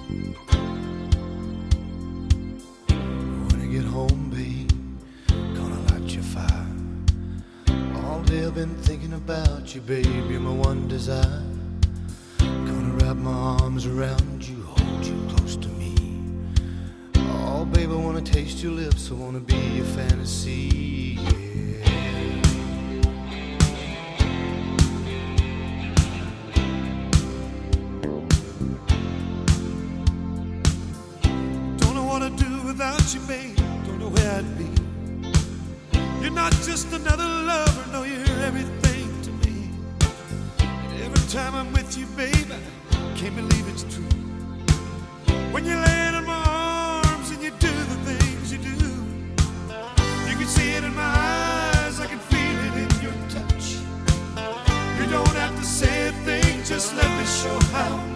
When I get home, babe, gonna light your fire. All day I've been thinking about you, babe, you're my one desire. Gonna wrap my arms around you, hold you close to me. Oh, babe, I wanna taste your lips, I wanna be your fantasy, yeah. Don't know what I'd do without you, babe, don't know where I'd be. You're not just another lover, no, you're everything to me. And every time I'm with you, babe, I can't believe it's true. When you land in my arms and you do the things you do, you can see it in my eyes, I can feel it in your touch. You don't have to say a thing, just let me show how